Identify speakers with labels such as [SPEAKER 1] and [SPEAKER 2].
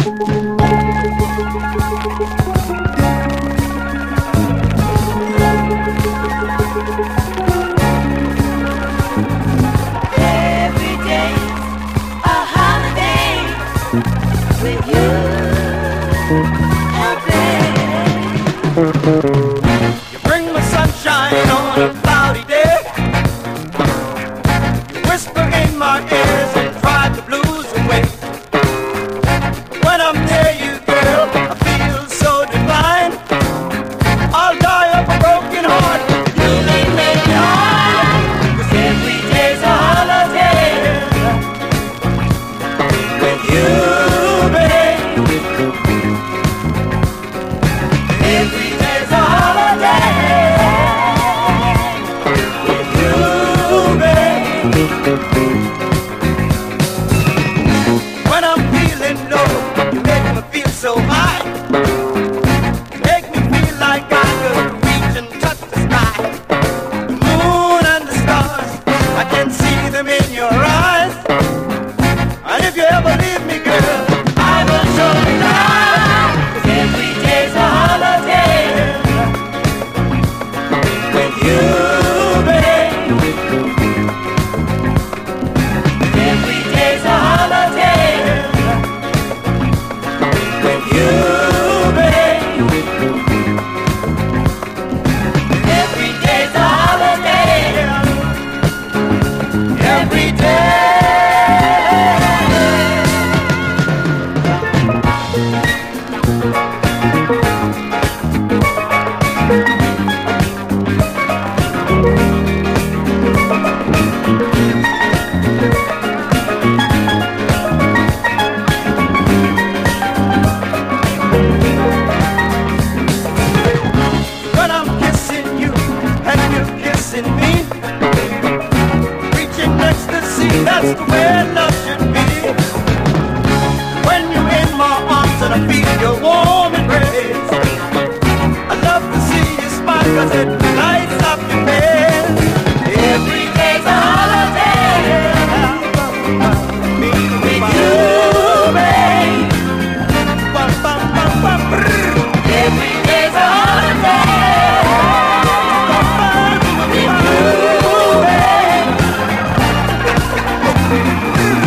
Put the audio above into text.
[SPEAKER 1] You bring me sunshine on a cloudy day. You whisper in my ears and drive the blues away. When I'm near you, girl, I feel so divine. I'll die of a broken heart. You may make me high, 'cause every day's a holiday with you, babe. Every day's a holiday with you, babe. When I'm feeling low, you make me feel so high. You make me feel like I could reach and touch the sky. The moon and the stars, I can see them in your eyes. And if you ever leave me, girl, I will surely die. 'Cause every day's a holiday with you, babe. Every day's a holiday with you, babe. Every day's a holiday. Every day. When I'm kissing you and you're kissing me, reaching ecstasy, that's the way love should be. When you're in my arms and I feel your warm embrace, I love to see you smile 'cause it lights up your